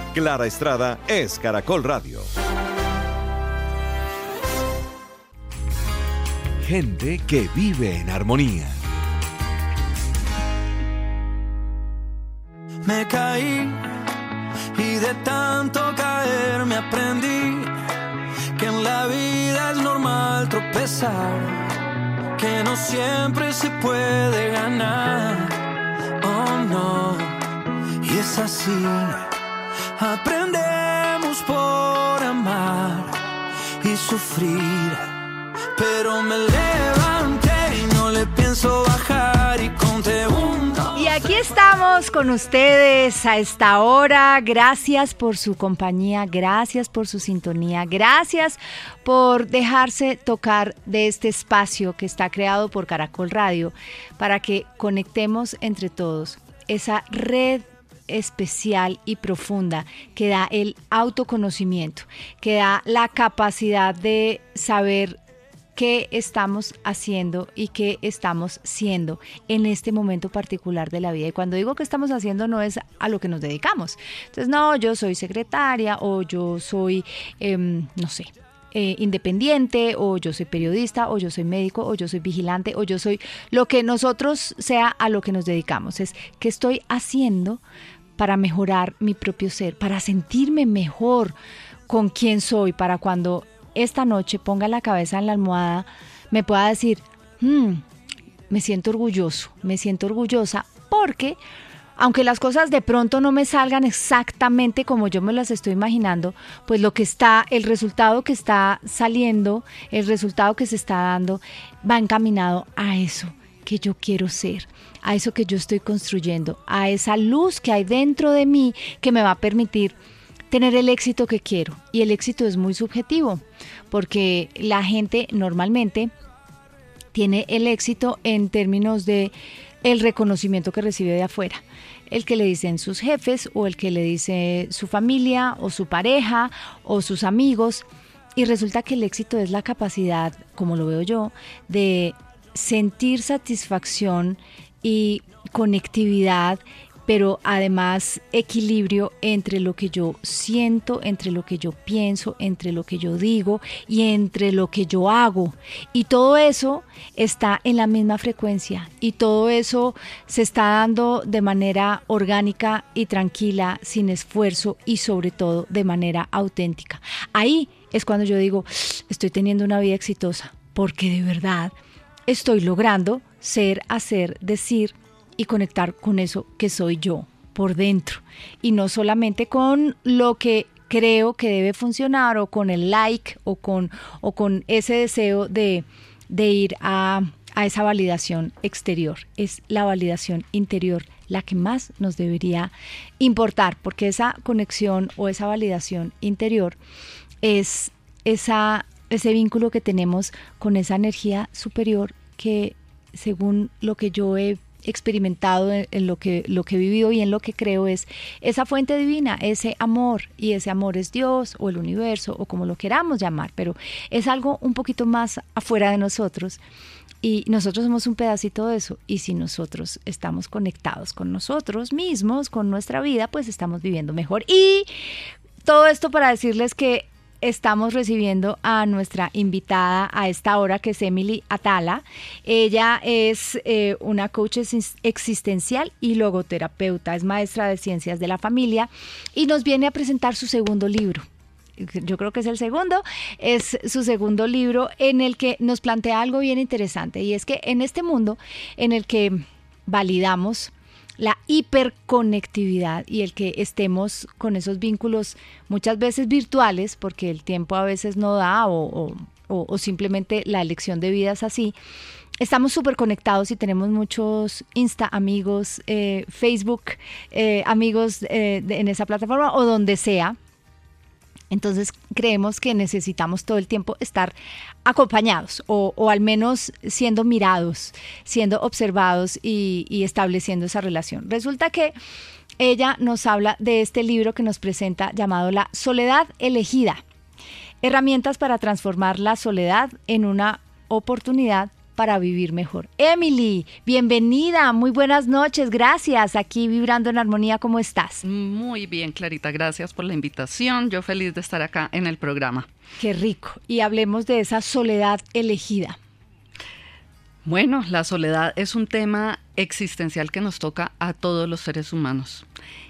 Clara Estrada es Caracol Radio. Gente que vive en armonía. Me caí y de tanto caer me aprendí que en la vida es normal tropezar, que no siempre se puede ganar, oh no, y es así, aprendemos por amar y sufrir, pero me levanté y no le pienso bajar y conté uno. Y aquí estamos con ustedes a esta hora. Gracias por su compañía, gracias por su sintonía, gracias por dejarse tocar de este espacio que está creado por Caracol Radio para que conectemos entre todos esa red especial y profunda que da el autoconocimiento, que da la capacidad de saber qué estamos haciendo y qué estamos siendo en este momento particular de la vida. Y cuando digo que estamos haciendo no es a lo que nos dedicamos. Entonces, no, yo soy secretaria o yo soy, independiente, o yo soy periodista, o yo soy médico, o yo soy vigilante, o yo soy lo que nosotros sea a lo que nos dedicamos. Es qué estoy haciendo para mejorar mi propio ser, para sentirme mejor con quién soy, para cuando esta noche ponga la cabeza en la almohada, me pueda decir, me siento orgulloso, me siento orgullosa, porque aunque las cosas de pronto no me salgan exactamente como yo me las estoy imaginando, pues el resultado que está saliendo, el resultado que se está dando, va encaminado a eso que yo quiero ser, a eso que yo estoy construyendo, a esa luz que hay dentro de mí que me va a permitir tener el éxito que quiero. Y el éxito es muy subjetivo, porque la gente normalmente tiene el éxito en términos de el reconocimiento que recibe de afuera, el que le dicen sus jefes, o el que le dice su familia, o su pareja, o sus amigos. Y resulta que el éxito es la capacidad, como lo veo yo, de sentir satisfacción y conectividad, pero además equilibrio entre lo que yo siento, entre lo que yo pienso, entre lo que yo digo y entre lo que yo hago. Y todo eso está en la misma frecuencia y todo eso se está dando de manera orgánica y tranquila, sin esfuerzo y sobre todo de manera auténtica. Ahí es cuando yo digo, estoy teniendo una vida exitosa, porque de verdad estoy logrando ser, hacer, decir y conectar con eso que soy yo por dentro, y no solamente con lo que creo que debe funcionar, o con el like, o con ese deseo de ir a esa validación exterior. Es la validación interior la que más nos debería importar, porque esa conexión o esa validación interior es ese vínculo que tenemos con esa energía superior que, según lo que yo he experimentado en lo que he vivido y en lo que creo, es esa fuente divina, ese amor, y ese amor es Dios o el universo o como lo queramos llamar, pero es algo un poquito más afuera de nosotros, y nosotros somos un pedacito de eso. Y si nosotros estamos conectados con nosotros mismos, con nuestra vida, pues estamos viviendo mejor. Y todo esto para decirles que estamos recibiendo a nuestra invitada a esta hora, que es Emily Atala. Ella es una coach existencial y logoterapeuta, es maestra de ciencias de la familia y nos viene a presentar su segundo libro. Yo creo que es su segundo libro, en el que nos plantea algo bien interesante, y es que en este mundo en el que validamos la hiperconectividad y el que estemos con esos vínculos muchas veces virtuales, porque el tiempo a veces no da o simplemente la elección de vida es así, estamos súper conectados y tenemos muchos Insta amigos, Facebook amigos en esa plataforma o donde sea. Entonces creemos que necesitamos todo el tiempo estar acompañados o al menos siendo mirados, siendo observados y estableciendo esa relación. Resulta que ella nos habla de este libro que nos presenta, llamado La Soledad Elegida. Herramientas para transformar la soledad en una oportunidad para vivir mejor. Emily, bienvenida, muy buenas noches, gracias. Aquí Vibrando en Armonía, ¿cómo estás? Muy bien, Clarita, gracias por la invitación. Yo feliz de estar acá en el programa. Qué rico. Y hablemos de esa soledad elegida. Bueno, la soledad es un tema existencial que nos toca a todos los seres humanos.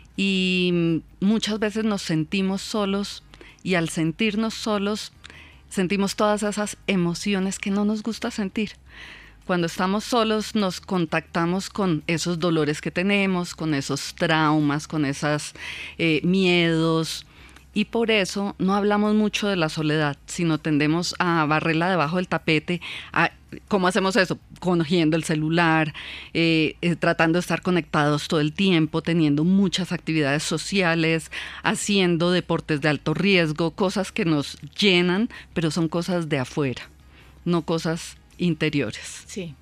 Y muchas veces nos sentimos solos y al sentirnos solos sentimos todas esas emociones que no nos gusta sentir. Cuando estamos solos nos contactamos con esos dolores que tenemos, con esos traumas, con esos miedos. Y por eso no hablamos mucho de la soledad, sino tendemos a barrerla debajo del tapete. ¿Cómo hacemos eso? Cogiendo el celular, tratando de estar conectados todo el tiempo, teniendo muchas actividades sociales, haciendo deportes de alto riesgo, cosas que nos llenan, pero son cosas de afuera, no cosas interiores. Sí.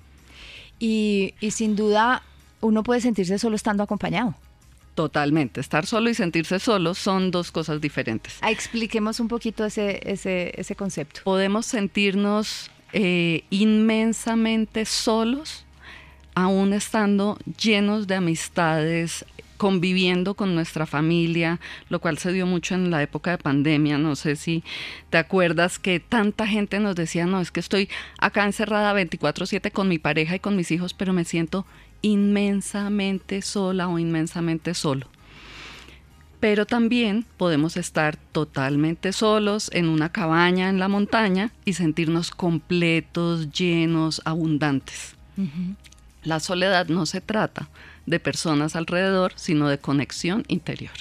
Y sin duda uno puede sentirse solo estando acompañado. Totalmente. Estar solo y sentirse solo son dos cosas diferentes. Expliquemos un poquito ese concepto. Podemos sentirnos inmensamente solos, aún estando llenos de amistades, conviviendo con nuestra familia, lo cual se dio mucho en la época de pandemia. No sé si te acuerdas que tanta gente nos decía, no, es que estoy acá encerrada 24/7 con mi pareja y con mis hijos, pero me siento inmensamente sola o inmensamente solo. Pero también podemos estar totalmente solos en una cabaña en la montaña y sentirnos completos, llenos, abundantes. Uh-huh. La soledad no se trata de personas alrededor, sino de conexión interior.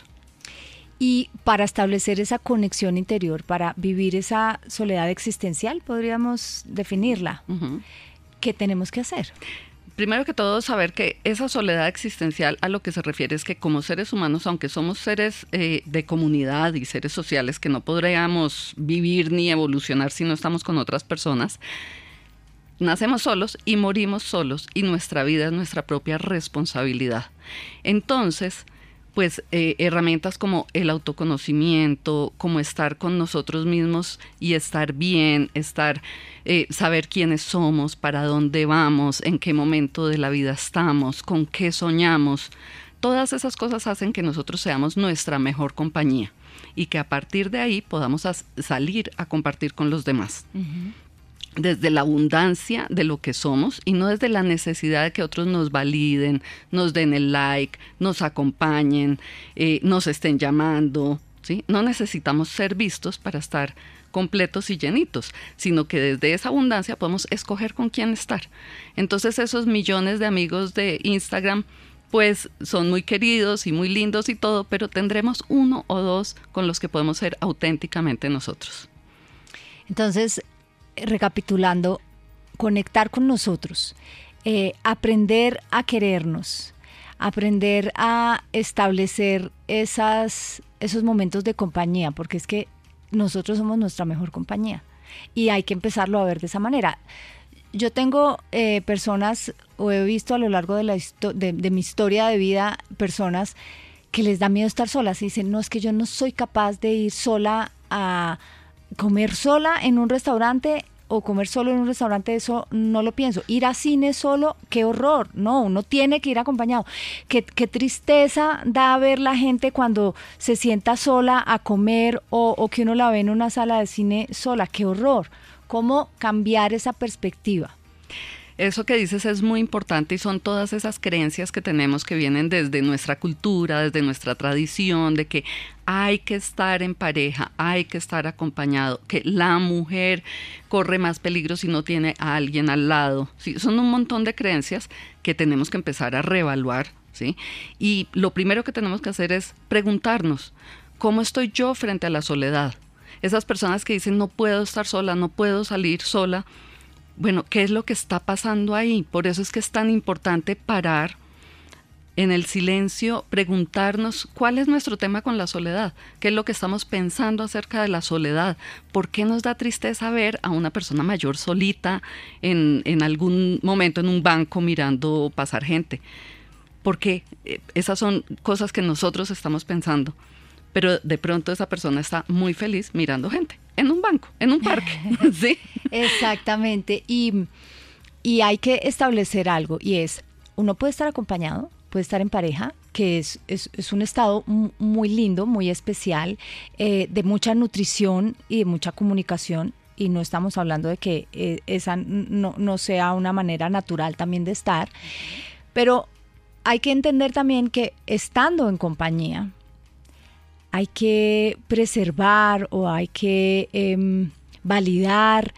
Y para establecer esa conexión interior, para vivir esa soledad existencial, podríamos definirla. Uh-huh. ¿Qué tenemos que hacer? Primero que todo, saber que esa soledad existencial a lo que se refiere es que como seres humanos, aunque somos seres de comunidad y seres sociales que no podríamos vivir ni evolucionar si no estamos con otras personas, nacemos solos y morimos solos y nuestra vida es nuestra propia responsabilidad. Entonces, pues herramientas como el autoconocimiento, como estar con nosotros mismos y estar bien, saber quiénes somos, para dónde vamos, en qué momento de la vida estamos, con qué soñamos. Todas esas cosas hacen que nosotros seamos nuestra mejor compañía y que a partir de ahí podamos salir a compartir con los demás. Uh-huh. Desde la abundancia de lo que somos y no desde la necesidad de que otros nos validen, nos den el like, nos acompañen, nos estén llamando, ¿sí? No necesitamos ser vistos para estar completos y llenitos, sino que desde esa abundancia podemos escoger con quién estar. Entonces esos millones de amigos de Instagram pues son muy queridos y muy lindos y todo, pero tendremos uno o dos con los que podemos ser auténticamente nosotros. Entonces, recapitulando, conectar con nosotros, aprender a querernos, aprender a establecer esos momentos de compañía, porque es que nosotros somos nuestra mejor compañía y hay que empezarlo a ver de esa manera. Yo tengo personas, o he visto a lo largo de mi historia de vida, personas que les da miedo estar solas y dicen, no, es que yo no soy capaz de ir sola a comer sola en un restaurante o comer solo en un restaurante, eso no lo pienso. Ir a cine solo, qué horror. No, uno tiene que ir acompañado. Qué tristeza da ver la gente cuando se sienta sola a comer o que uno la ve en una sala de cine sola, qué horror. ¿Cómo cambiar esa perspectiva? Eso que dices es muy importante y son todas esas creencias que tenemos que vienen desde nuestra cultura, desde nuestra tradición, de que hay que estar en pareja, hay que estar acompañado, que la mujer corre más peligro si no tiene a alguien al lado. ¿Sí? Son un montón de creencias que tenemos que empezar a reevaluar, ¿sí? Y lo primero que tenemos que hacer es preguntarnos, ¿cómo estoy yo frente a la soledad? Esas personas que dicen, no puedo estar sola, no puedo salir sola. Bueno, ¿qué es lo que está pasando ahí? Por eso es que es tan importante parar en el silencio, preguntarnos cuál es nuestro tema con la soledad, qué es lo que estamos pensando acerca de la soledad, por qué nos da tristeza ver a una persona mayor solita en algún momento en un banco mirando pasar gente, porque esas son cosas que nosotros estamos pensando. Pero de pronto esa persona está muy feliz mirando gente en un banco, en un parque, ¿sí? Exactamente. Y Y hay que establecer algo, y es, uno puede estar acompañado, puede estar en pareja, que es un estado muy lindo, muy especial, de mucha nutrición y de mucha comunicación, y no estamos hablando de que esa no sea una manera natural también de estar, pero hay que entender también que estando en compañía hay que preservar o hay que validar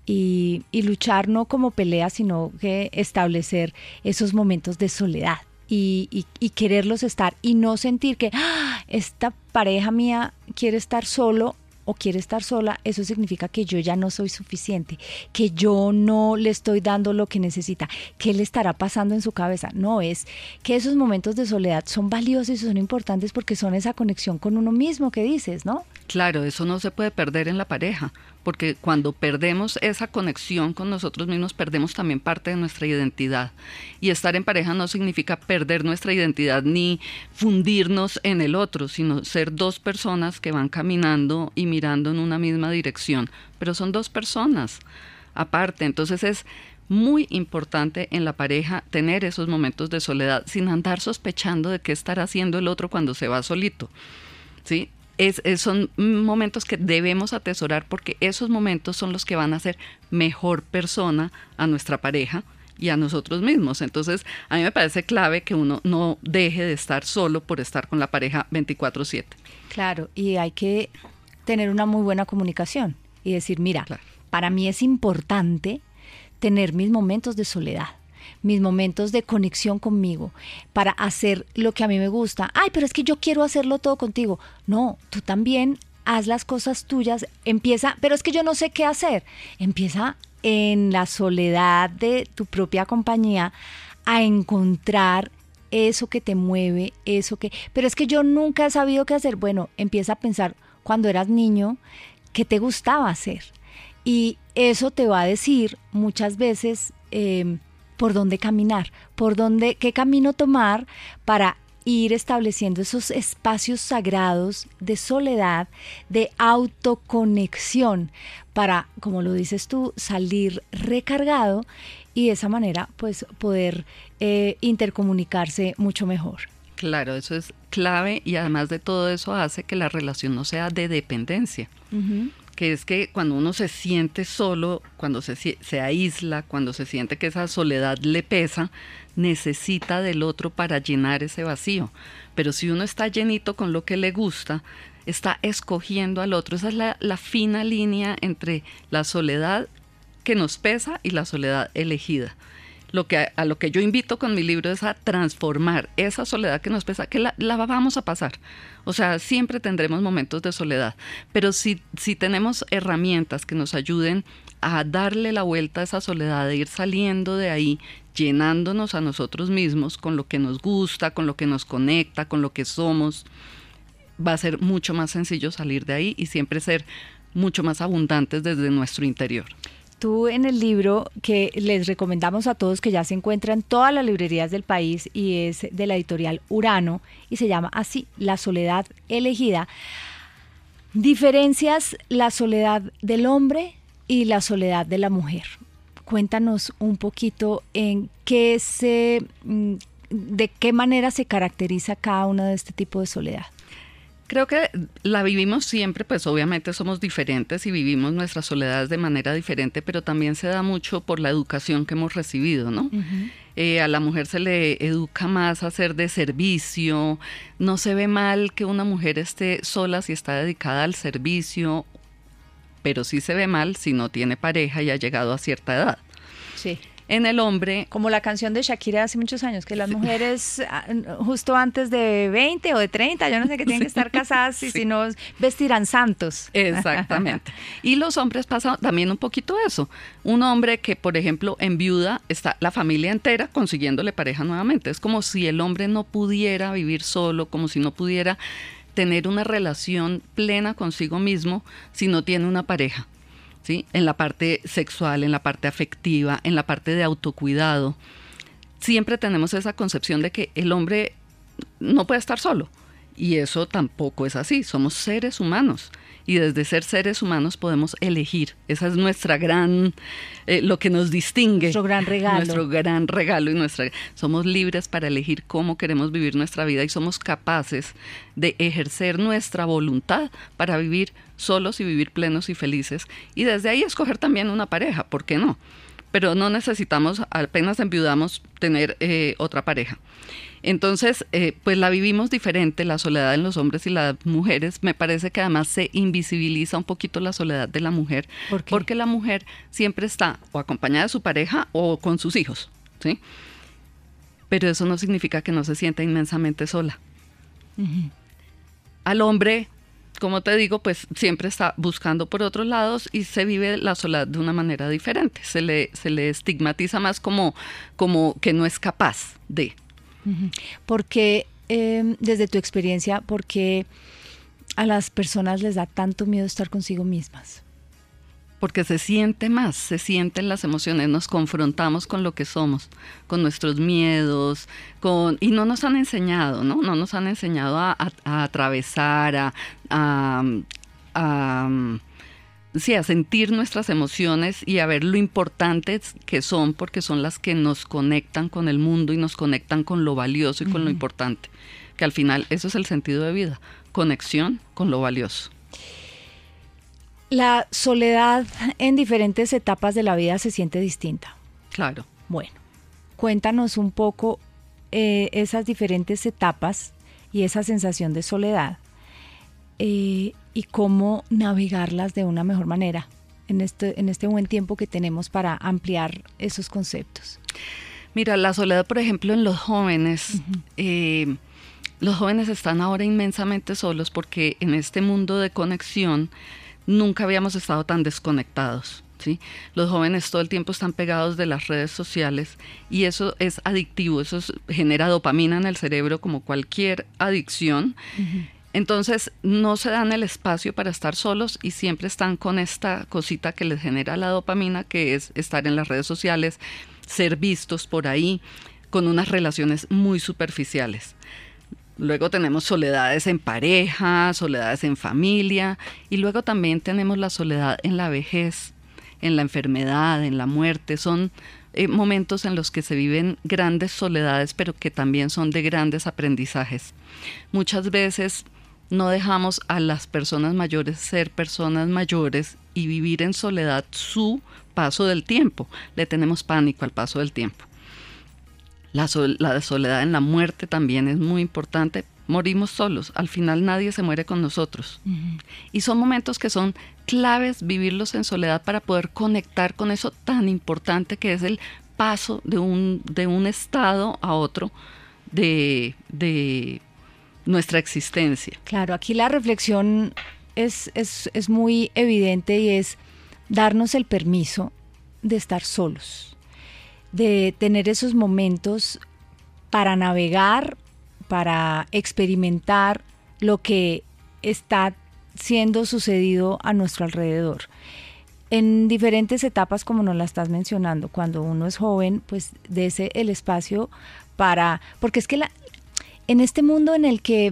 y luchar no como pelea, sino que establecer esos momentos de soledad y quererlos estar y no sentir que esta pareja mía quiere estar solo o quiere estar sola. Eso significa que yo ya no soy suficiente, que yo no le estoy dando lo que necesita. ¿Qué le estará pasando en su cabeza? No, es que esos momentos de soledad son valiosos y son importantes porque son esa conexión con uno mismo que dices, ¿no? Claro, eso no se puede perder en la pareja, porque cuando perdemos esa conexión con nosotros mismos, perdemos también parte de nuestra identidad. Y estar en pareja no significa perder nuestra identidad ni fundirnos en el otro, sino ser dos personas que van caminando y mirando en una misma dirección, pero son dos personas aparte. Entonces es muy importante en la pareja tener esos momentos de soledad sin andar sospechando de qué estará haciendo el otro cuando se va solito, ¿sí? Son momentos que debemos atesorar porque esos momentos son los que van a hacer mejor persona a nuestra pareja y a nosotros mismos. Entonces, a mí me parece clave que uno no deje de estar solo por estar con la pareja 24/7. Claro, y hay que tener una muy buena comunicación y decir, mira, claro, para mí es importante tener mis momentos de soledad, mis momentos de conexión conmigo, para hacer lo que a mí me gusta. Ay, pero es que yo quiero hacerlo todo contigo. No, tú también haz las cosas tuyas, empieza, pero es que yo no sé qué hacer. Empieza en la soledad de tu propia compañía a encontrar eso que te mueve, pero es que yo nunca he sabido qué hacer. Bueno, empieza a pensar cuando eras niño, qué te gustaba hacer. Y eso te va a decir muchas veces por dónde caminar, qué camino tomar para ir estableciendo esos espacios sagrados de soledad, de autoconexión, para, como lo dices tú, salir recargado y de esa manera pues poder intercomunicarse mucho mejor. Claro, eso es clave y además de todo eso hace que la relación no sea de dependencia. Uh-huh. Que es que cuando uno se siente solo, cuando se aísla, cuando se siente que esa soledad le pesa, necesita del otro para llenar ese vacío. Pero si uno está llenito con lo que le gusta, está escogiendo al otro. Esa es la fina línea entre la soledad que nos pesa y la soledad elegida. A lo que yo invito con mi libro es a transformar esa soledad que nos pesa, que la vamos a pasar. O sea, siempre tendremos momentos de soledad, pero si tenemos herramientas que nos ayuden a darle la vuelta a esa soledad, de ir saliendo de ahí, llenándonos a nosotros mismos con lo que nos gusta, con lo que nos conecta, con lo que somos, va a ser mucho más sencillo salir de ahí y siempre ser mucho más abundantes desde nuestro interior. Tú en el libro, que les recomendamos a todos, que ya se encuentra en todas las librerías del país y es de la editorial Urano y se llama así, La soledad elegida, diferencias la soledad del hombre y la soledad de la mujer. Cuéntanos un poquito de qué manera se caracteriza cada uno de este tipo de soledad. Creo que la vivimos siempre, pues obviamente somos diferentes y vivimos nuestras soledades de manera diferente, pero también se da mucho por la educación que hemos recibido, ¿no? Uh-huh. A la mujer se le educa más a ser de servicio, no se ve mal que una mujer esté sola si está dedicada al servicio, pero sí se ve mal si no tiene pareja y ha llegado a cierta edad. Sí. En el hombre... Como la canción de Shakira hace muchos años, que las mujeres justo antes de 20 o de 30, yo no sé, que tienen que estar casadas y si no vestirán santos. Exactamente. Y los hombres pasan también un poquito eso. Un hombre que, por ejemplo, en viuda está la familia entera consiguiéndole pareja nuevamente. Es como si el hombre no pudiera vivir solo, como si no pudiera tener una relación plena consigo mismo si no tiene una pareja. ¿Sí? En la parte sexual, en la parte afectiva, en la parte de autocuidado. Siempre tenemos esa concepción de que el hombre no puede estar solo Y eso tampoco es así, somos seres humanos. Y desde ser seres humanos podemos elegir. Esa es nuestra gran, lo que nos distingue. Nuestro gran regalo. Nuestro gran regalo. Somos libres para elegir cómo queremos vivir nuestra vida y somos capaces de ejercer nuestra voluntad para vivir solos y vivir plenos y felices. Y desde ahí escoger también una pareja, ¿por qué no? Pero no necesitamos, apenas enviudamos, tener otra pareja. Entonces, pues la vivimos diferente, la soledad en los hombres y las mujeres. Me parece que además se invisibiliza un poquito la soledad de la mujer. ¿Por qué? Porque la mujer siempre está o acompañada de su pareja o con sus hijos, ¿sí? Pero eso no significa que no se sienta inmensamente sola. Uh-huh. Al hombre, como te digo, pues siempre está buscando por otros lados y se vive la soledad de una manera diferente. Se le estigmatiza más como que no es capaz de... Porque desde tu experiencia, ¿por qué a las personas les da tanto miedo estar consigo mismas? Porque se sienten las emociones, nos confrontamos con lo que somos, con nuestros miedos, y no nos han enseñado, ¿no? No nos han enseñado a atravesar, sí, a sentir nuestras emociones y a ver lo importantes que son, porque son las que nos conectan con el mundo y nos conectan con lo valioso y con lo importante. Que al final eso es el sentido de vida, conexión con lo valioso. La soledad en diferentes etapas de la vida se siente distinta. Claro. Bueno, cuéntanos un poco esas diferentes etapas y esa sensación de soledad. Y cómo navegarlas de una mejor manera en este buen tiempo que tenemos para ampliar esos conceptos. Mira, la soledad, por ejemplo, en los jóvenes, los jóvenes están ahora inmensamente solos porque en este mundo de conexión nunca habíamos estado tan desconectados, ¿sí? Los jóvenes todo el tiempo están pegados de las redes sociales y eso es adictivo, genera dopamina en el cerebro como cualquier adicción. Uh-huh. Entonces no se dan el espacio para estar solos y siempre están con esta cosita que les genera la dopamina, que es estar en las redes sociales, ser vistos por ahí, con unas relaciones muy superficiales. Luego tenemos soledades en pareja, soledades en familia y luego también tenemos la soledad en la vejez, en la enfermedad, en la muerte. Son momentos en los que se viven grandes soledades, pero que también son de grandes aprendizajes. Muchas veces no dejamos a las personas mayores ser personas mayores y vivir en soledad su paso del tiempo. Le tenemos pánico al paso del tiempo. La soledad en la muerte también es muy importante. Morimos solos. Al final nadie se muere con nosotros. Uh-huh. Y son momentos que son claves vivirlos en soledad para poder conectar con eso tan importante que es el paso de un estado a otro de nuestra existencia. Claro, aquí la reflexión es muy evidente y es darnos el permiso de estar solos, de tener esos momentos para navegar, para experimentar lo que está siendo sucedido a nuestro alrededor. En diferentes etapas, como nos la estás mencionando, cuando uno es joven, pues dese el espacio porque es que en este mundo en el que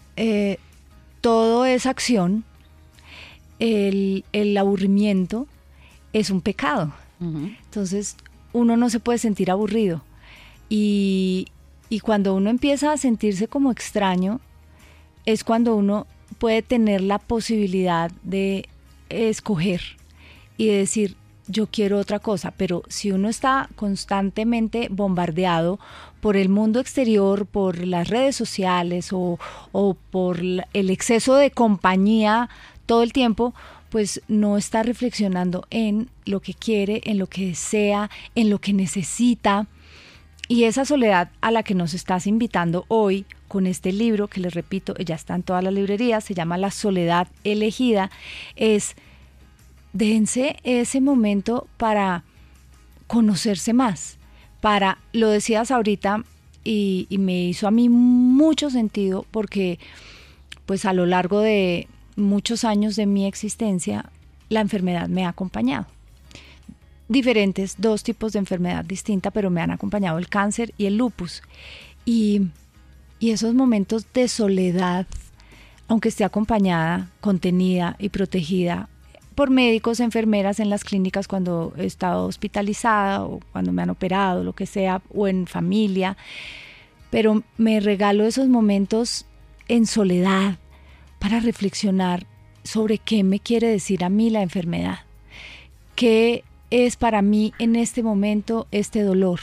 todo es acción, el aburrimiento es un pecado. Uh-huh. Entonces uno no se puede sentir aburrido y cuando uno empieza a sentirse como extraño es cuando uno puede tener la posibilidad de escoger y de decir yo quiero otra cosa, pero si uno está constantemente bombardeado por el mundo exterior, por las redes sociales o por el exceso de compañía todo el tiempo, pues no está reflexionando en lo que quiere, en lo que desea, en lo que necesita. Y esa soledad a la que nos estás invitando hoy con este libro, que les repito, ya está en todas las librerías, se llama La soledad elegida, es déjense ese momento para conocerse más, lo decías ahorita y me hizo a mí mucho sentido porque pues a lo largo de muchos años de mi existencia la enfermedad me ha acompañado. Diferentes, 2 tipos de enfermedad distinta, pero me han acompañado el cáncer y el lupus. Y Y esos momentos de soledad, aunque esté acompañada, contenida y protegida por médicos, enfermeras en las clínicas cuando he estado hospitalizada o cuando me han operado, lo que sea, o en familia, pero me regalo esos momentos en soledad para reflexionar sobre qué me quiere decir a mí la enfermedad, qué es para mí en este momento este dolor,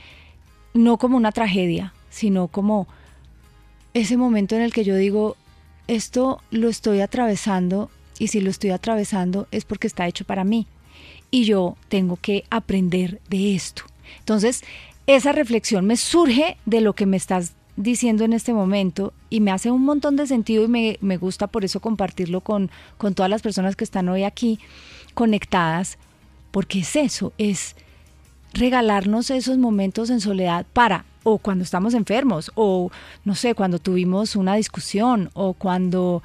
no como una tragedia, sino como ese momento en el que yo digo, esto lo estoy atravesando, y si lo estoy atravesando es porque está hecho para mí y yo tengo que aprender de esto. Entonces, esa reflexión me surge de lo que me estás diciendo en este momento y me hace un montón de sentido y me gusta por eso compartirlo con todas las personas que están hoy aquí conectadas, porque es eso, es regalarnos esos momentos en soledad o cuando estamos enfermos, o no sé, cuando tuvimos una discusión, o cuando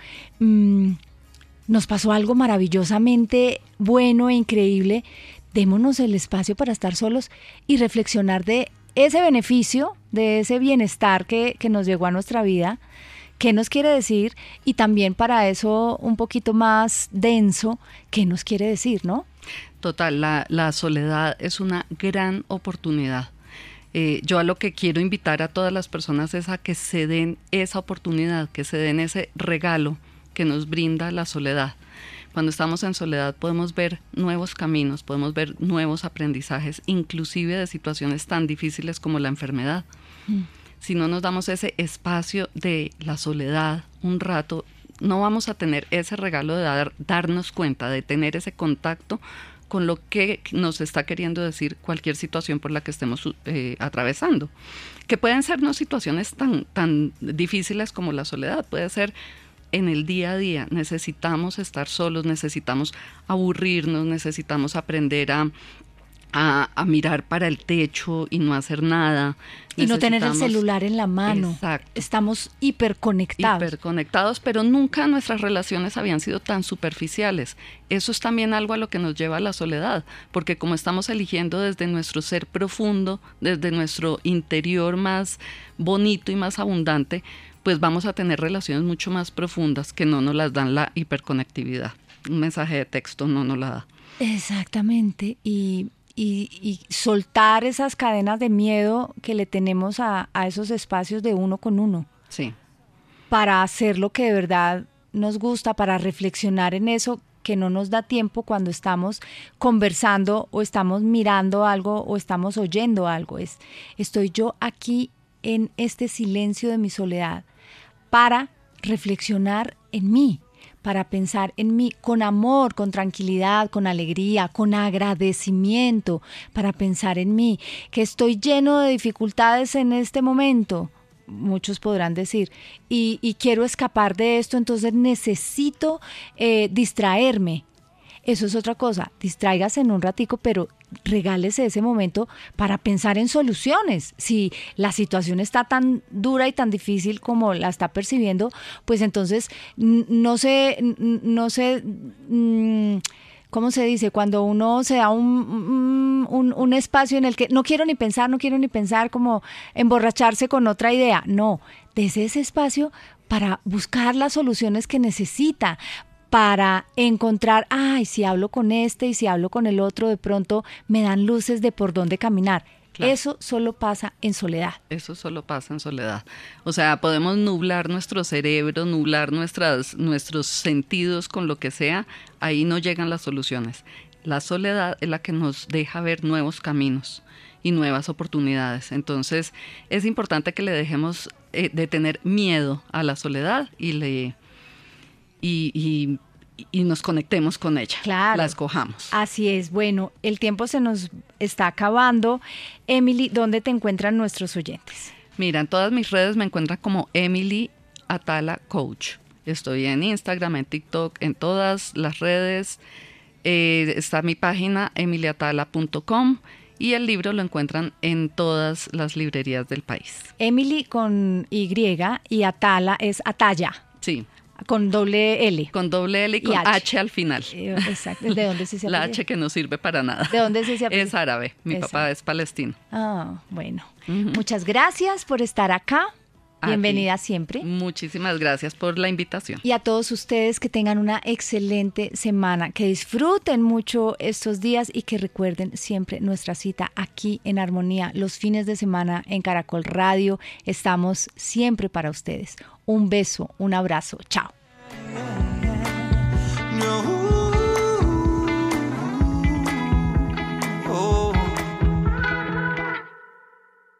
nos pasó algo maravillosamente bueno e increíble, démonos el espacio para estar solos y reflexionar de ese beneficio, de ese bienestar que nos llegó a nuestra vida, qué nos quiere decir, y también para eso un poquito más denso, qué nos quiere decir, ¿no? Total, la soledad es una gran oportunidad. Yo a lo que quiero invitar a todas las personas es a que se den esa oportunidad, que se den ese regalo que nos brinda la soledad. Cuando estamos en soledad podemos ver nuevos caminos, podemos ver nuevos aprendizajes, inclusive de situaciones tan difíciles como la enfermedad. Si no nos damos ese espacio de la soledad un rato, no vamos a tener ese regalo de darnos cuenta, de tener ese contacto con lo que nos está queriendo decir cualquier situación por la que estemos atravesando. Que pueden ser no situaciones tan difíciles como la soledad, puede ser en el día a día. Necesitamos estar solos, necesitamos aburrirnos, necesitamos aprender a mirar para el techo y no hacer nada. Y no tener el celular en la mano. Exacto. Estamos hiperconectados. Pero nunca nuestras relaciones habían sido tan superficiales. Eso es también algo a lo que nos lleva a la soledad, porque como estamos eligiendo desde nuestro ser profundo, desde nuestro interior más bonito y más abundante, pues vamos a tener relaciones mucho más profundas que no nos las dan la hiperconectividad. Un mensaje de texto no nos la da. Exactamente, y soltar esas cadenas de miedo que le tenemos a esos espacios de uno con uno. Sí. Para hacer lo que de verdad nos gusta, para reflexionar en eso que no nos da tiempo cuando estamos conversando o estamos mirando algo o estamos oyendo algo. Estoy yo aquí en este silencio de mi soledad para reflexionar en mí, para pensar en mí con amor, con tranquilidad, con alegría, con agradecimiento, para pensar en mí, que estoy lleno de dificultades en este momento, muchos podrán decir, y quiero escapar de esto, entonces necesito distraerme. Eso es otra cosa, distráigase en un ratico, pero regálese ese momento para pensar en soluciones. Si la situación está tan dura y tan difícil como la está percibiendo, pues entonces no sé, ¿cómo se dice? Cuando uno se da un espacio en el que no quiero ni pensar, como emborracharse con otra idea. No, dese ese espacio para buscar las soluciones que necesita, para encontrar, si hablo con este y si hablo con el otro, de pronto me dan luces de por dónde caminar. Claro. Eso solo pasa en soledad. Eso solo pasa en soledad. O sea, podemos nublar nuestro cerebro, nublar nuestros sentidos con lo que sea, ahí no llegan las soluciones. La soledad es la que nos deja ver nuevos caminos y nuevas oportunidades. Entonces, es importante que le dejemos de tener miedo a la soledad y nos conectemos con ella, claro, la escojamos. Así es. Bueno, el tiempo se nos está acabando. Emily, ¿dónde te encuentran nuestros oyentes? Mira, en todas mis redes me encuentran como Emily Atala Coach. Estoy en Instagram, en TikTok, en todas las redes. Está mi página emilyatala.com y el libro lo encuentran en todas las librerías del país. Emily con Y y Atala es Atalla. Sí. Con doble L. Con doble L y con H al final. Exacto. ¿De dónde se apellido? La H que no sirve para nada. ¿De dónde se apellido? Es árabe. Mi papá es palestino. Bueno. Muchas gracias por estar acá. Bienvenida siempre. Muchísimas gracias por la invitación. Y a todos ustedes que tengan una excelente semana, que disfruten mucho estos días y que recuerden siempre nuestra cita aquí en Armonía. Los fines de semana en Caracol Radio estamos siempre para ustedes. Un beso, un abrazo. Chao.